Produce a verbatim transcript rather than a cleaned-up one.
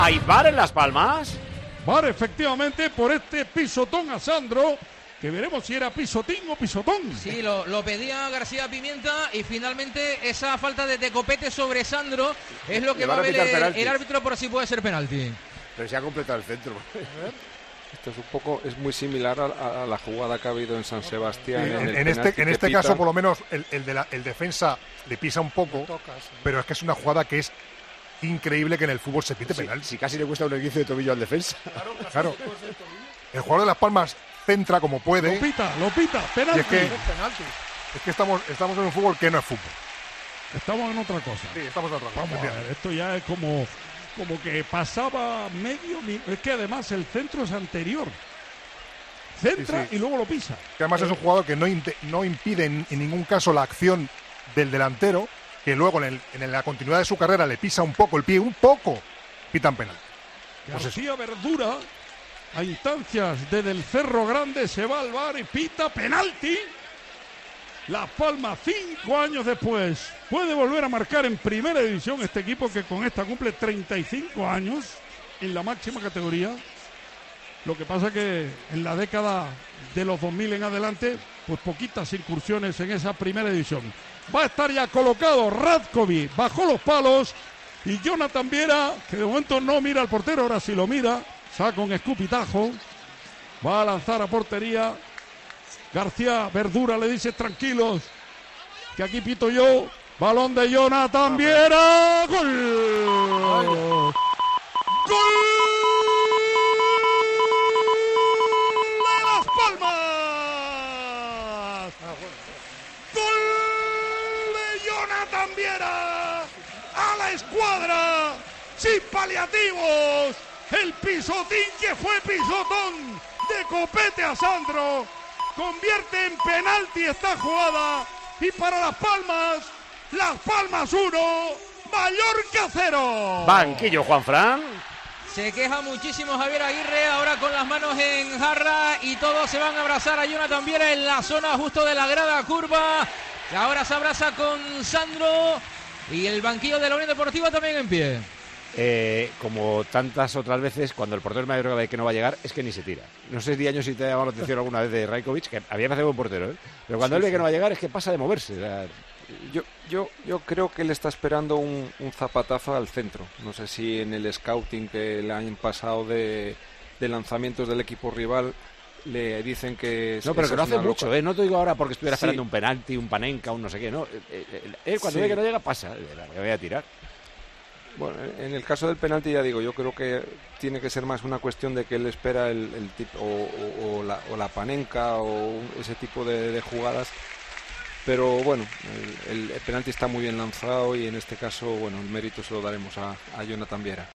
¿Hay VAR en Las Palmas? VAR, efectivamente, por este pisotón a Sandro, que veremos si era pisotín o pisotón. Sí, lo, lo pedía García Pimienta y finalmente esa falta de, de copete sobre Sandro es lo que va a ver el, el árbitro por si puede ser penalti. Pero se ha completado el centro. Esto es un poco, es muy similar a, a la jugada que ha habido en San Sebastián. Sí, en, en, en este, en este caso, por lo menos, el, el, de la, el defensa le pisa un poco, toca, sí. Pero es que es una jugada que es increíble que en el fútbol se pite sí, penal. Si casi le cuesta un esguince de tobillo al defensa. Claro, claro. El jugador de Las Palmas centra como puede. Lo pita, lo pita, penalti. Es que, es que estamos, estamos en un fútbol que no es fútbol. Estamos en otra cosa. Sí, estamos en otra cosa. Vamos a ver, esto ya es como, como que pasaba medio minuto. Es que además el centro es anterior. Centra sí, sí. Y luego lo pisa. Que además eh. es un jugador que no, no impide en, en ningún caso la acción del delantero, que luego en, el, en la continuidad de su carrera le pisa un poco el pie, un poco, pitan penal. García pues Verdura, a instancias de Del Cerro Grande, se va al VAR y pita penalti. Las Palmas, cinco años después, puede volver a marcar en primera división este equipo que con esta cumple treinta y cinco años en la máxima categoría. Lo que pasa que en la década de los dos mil en adelante, pues poquitas incursiones en esa primera división. Va a estar ya colocado Radkovic bajo los palos y Jonathan Viera, que de momento no mira al portero, ahora sí lo mira, saca un escupitajo, va a lanzar a portería. García Verdura le dice tranquilos, que aquí pito yo. Balón de Jonathan Viera. ¡Gol! ¡Gol! ¡De Las Palmas! ¡Gol de Jonathan Viera! ¡A la escuadra! ¡Sin paliativos! El pisotín que fue pisotón de copete a Sandro convierte en penalti esta jugada y para Las Palmas, Las Palmas uno, Mallorca cero. Banquillo, Juanfran. Se queja muchísimo Javier Aguirre, ahora con las manos en jarra y todos se van a abrazar a Jonathan Viera en la zona justo de la grada curva. Y ahora se abraza con Sandro y el banquillo de la Unión Deportiva también en pie. Eh, como tantas otras veces, cuando el portero mayor ve que no va a llegar, es que ni se tira. No sé si años si te ha llamado la atención alguna vez de Rajkovic, que había que hacer buen portero, ¿eh? Pero cuando sí, él ve sí. que no va a llegar, es que pasa de moverse. O sea, yo, yo, yo creo que él está esperando un, un zapatazo al centro. No sé si en el scouting que le han pasado de, de lanzamientos del equipo rival le dicen que... No, pero que no hace mucho, loca. ¿eh? No te digo ahora porque estuviera sí. esperando un penalti, un panenca, un no sé qué, ¿no? Él cuando sí. ve que no llega, pasa. Le voy a tirar. Bueno, en el caso del penalti ya digo, yo creo que tiene que ser más una cuestión de que él espera el, el tipo o, o, o, la, o la panenca o ese tipo de, de jugadas, pero bueno, el, el, el penalti está muy bien lanzado y en este caso, bueno, el mérito se lo daremos a, a Jonathan Viera.